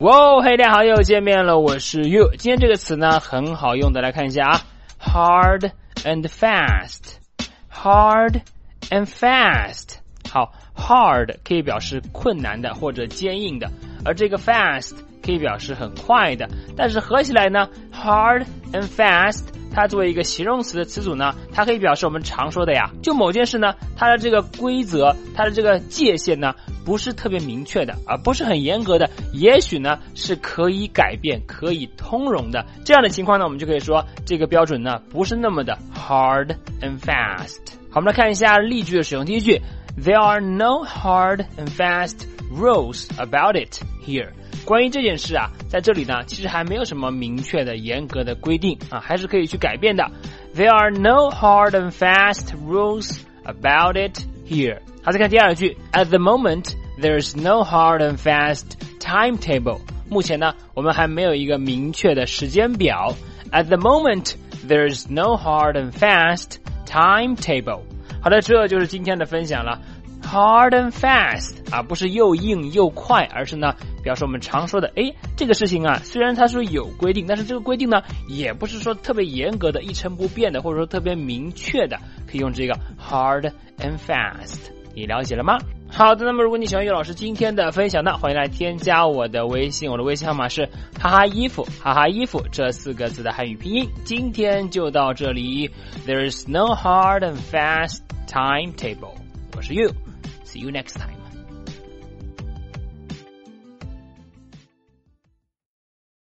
哇，嘿，大家好，又见面了，我是 You。今天这个词呢很好用的，来看一下啊 ，hard and fast，hard and fast。好 ，hard 可以表示困难的或者坚硬的，而这个 fast 可以表示很快的，但是合起来呢 ，hard and fast。它作为一个形容词的词组呢，它可以表示我们常说的呀，就某件事呢，它的这个规则，它的这个界限呢，不是特别明确的，不是很严格的，也许呢是可以改变、可以通融的。这样的情况呢，我们就可以说这个标准呢不是那么的 hard and fast。好，我们来看一下例句的使用。第一句 ，There are no hard and fast rules about it here。关于这件事啊，在这里呢，其实还没有什么明确的、严格的规定啊，还是可以去改变的。There are no hard and fast rules about it here。好，再看第二句 ，At the moment, there's no hard and fast timetable。目前呢，我们还没有一个明确的时间表。At the moment, there's no hard and fast timetable。好的，这就是今天的分享了。Hard and fast 啊，不是又硬又快，而是呢表示我们常说的，这个事情啊，虽然它说有规定，但是这个规定呢，也不是说特别严格的、一成不变的，或者说特别明确的，可以用这个 hard and fast。你了解了吗？好的，那么如果你喜欢岳老师今天的分享呢，欢迎来添加我的微信，我的微信号码是哈哈衣服这4个字的汉语拼音。今天就到这里 ，There's no hard and fast timetable。我是 You。See you next time.